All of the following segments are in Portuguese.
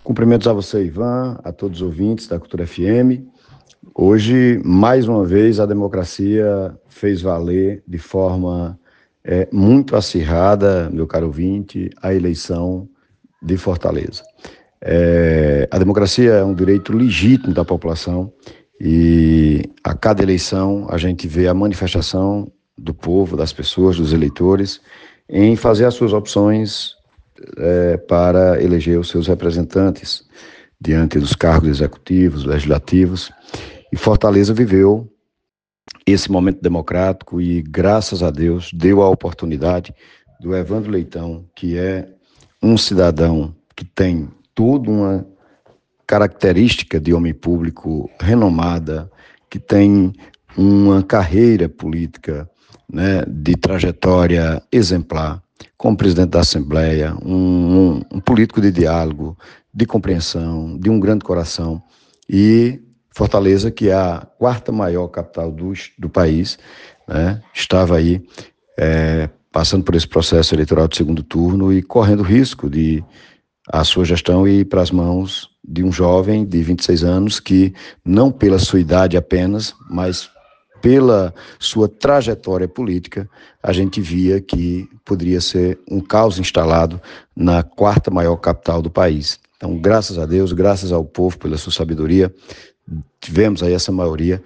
Cumprimentos a você, Ivan, a todos os ouvintes da Cultura FM. Hoje, mais uma vez, a democracia fez valer de forma muito acirrada, meu caro ouvinte, a eleição de Fortaleza. A democracia é um direito legítimo da população e a cada eleição a gente vê a manifestação do povo, das pessoas, dos eleitores, em fazer as suas opções para eleger os seus representantes diante dos cargos executivos, legislativos. E Fortaleza viveu esse momento democrático e, graças a Deus, deu a oportunidade do Evandro Leitão, que é um cidadão que tem toda uma característica de homem público renomada, que tem uma carreira política, né, de trajetória exemplar, como presidente da Assembleia, um político de diálogo, de compreensão, de um grande coração. E Fortaleza, que é a quarta maior capital do país, né, estava aí passando por esse processo eleitoral de segundo turno e correndo risco de a sua gestão ir para as mãos de um jovem de 26 anos que, não pela sua idade apenas, mas pela sua trajetória política, a gente via que poderia ser um caos instalado na quarta maior capital do país. Então, graças a Deus, graças ao povo pela sua sabedoria, tivemos aí essa maioria,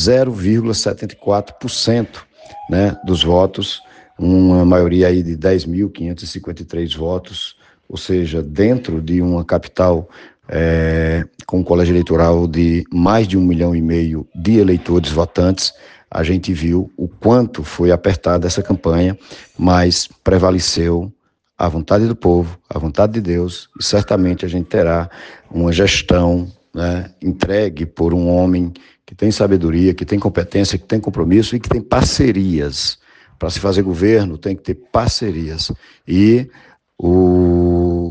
0,74%, né, dos votos, uma maioria aí de 10.553 votos, ou seja, dentro de uma capital com um colégio eleitoral de mais de 1,5 milhão de eleitores votantes, a gente viu o quanto foi apertada essa campanha, mas prevaleceu a vontade do povo, a vontade de Deus, e certamente a gente terá uma gestão, né, entregue por um homem que tem sabedoria, que tem competência, que tem compromisso e que tem parcerias. Para se fazer governo, tem que ter parcerias. E o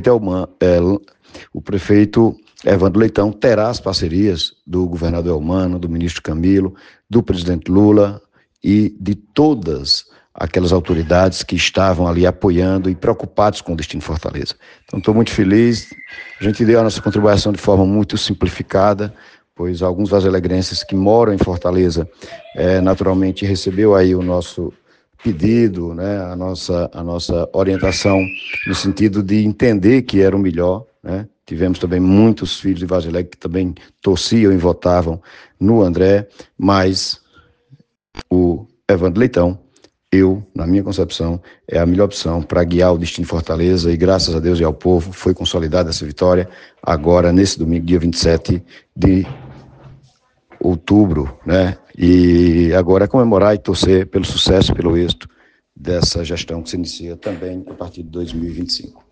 prefeito Evandro Leitão terá as parcerias do governador Elmano, do ministro Camilo, do presidente Lula e de todas aquelas autoridades que estavam ali apoiando e preocupados com o destino de Fortaleza. Então, estou muito feliz. A gente deu a nossa contribuição de forma muito simplificada, pois alguns vazelegrenses que moram em Fortaleza naturalmente recebeu aí o nosso pedido, né, a nossa orientação no sentido de entender que era o melhor, né? Tivemos também muitos filhos de Vazileg que também torciam e votavam no André, mas o Evandro Leitão, na minha concepção, é a melhor opção para guiar o destino de Fortaleza, e graças a Deus e ao povo foi consolidada essa vitória agora nesse domingo, dia 27 de outubro, né? E agora é comemorar e torcer pelo sucesso, pelo êxito dessa gestão que se inicia também a partir de 2025.